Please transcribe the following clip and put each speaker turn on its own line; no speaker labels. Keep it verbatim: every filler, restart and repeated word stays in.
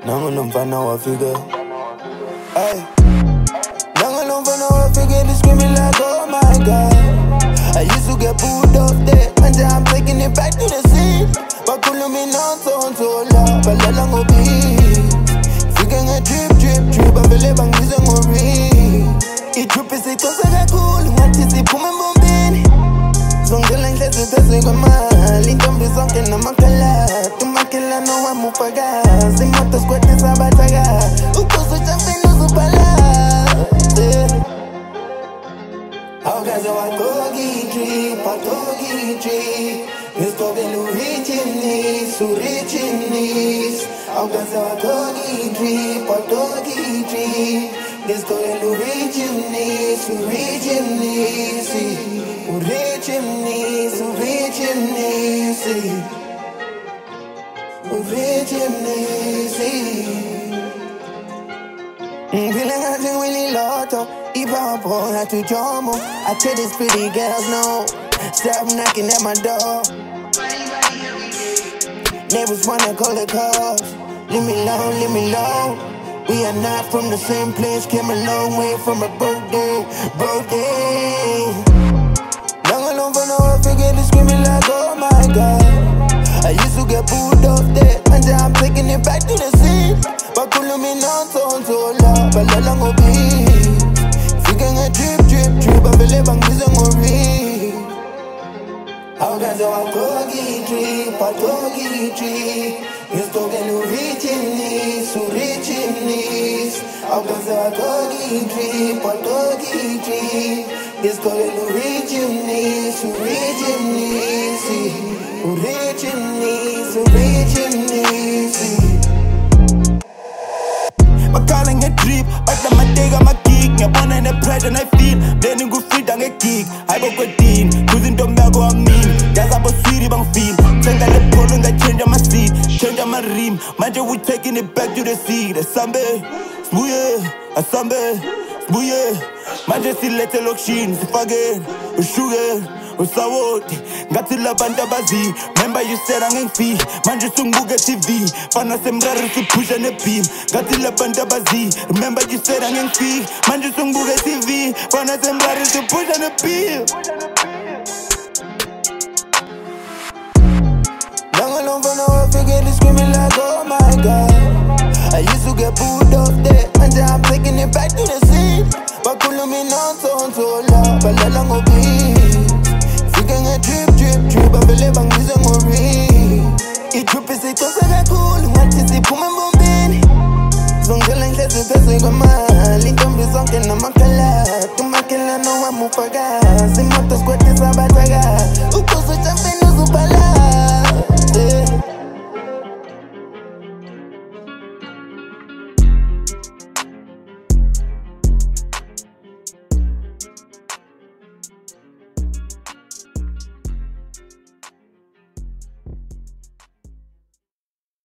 Nangunomfana wafika. Ay. Nangunomfana wafika. They screaming like, oh my God. I used to get pulled off there, and now I'm taking it back to the scene. But couldn't me non so so loud, but let long be. Freaking a drip drip drip, I feel like I'm using a ring. It drip is it cause I got cool, and it's it boom and boom bin. Zonke lenhlezi phezulu kwemali intombi zonke namakhala tumakela nowamufakazi imoto sikwete sabataka ukuze ujambeni uzubhala awukaze wagogi drip wagogi drip ngisigobela urichinis urichinis awukaze wagogi drip wagogi drip ngisigobela urichinis urichinis Urichinis, urichinis, urichinis. Feeling nothing really lotto. Ipapo had to jump. I tell these pretty girls no. Stop knocking at my door. Neighbors wanna call the cops. Leave me alone, leave me alone. We are not from the same place. Came a long way from a birthday, birthday. They screaming like, oh my God. I used to get pulled off there, and now I'm taking it back to the scene. But couldn't me non so so loud, but let long be. Freaking a drip drip drip, I feel like I'm using a ring. How can I go get drip, I go get drip. You're talking to richinis, richinis. How can I go get drip, I go get drip. It's called originals, originals, originals, originals. I'm calling a drip, but I'm a dig, I'm a geek. I'm one and a pressure and I feel. Then you go fit on a geek. I go good team, cruising to Mago, I mean. That's about sweetie bang feel. Send that the problem that change on my seat, change on my rim. Mind you, we taking it back to the sea. The Sambe, Smooye, a Sambe. Buye, manje silete lokshin, sifake, usugar, usawoti, ngati la banda bazi. Remember you said I'm fee, manje sunguga T V, fana semrari si push and a beam, ngati la banda bazi. Remember you said I'm fee, manje sunguga T V, fana semrari si push and a beam. Nangalong fana wafika, they screaming like, oh my God. I used to get pulled off there, and now I'm taking it back to the scene. But couldn't me non so so loud, but let long be. Freaking a drip drip drip, I feel like I'm using a ring. It drip is it cause I got cool, and it's it boom and boom bin. Zonke lenhlezi phezulu kwemali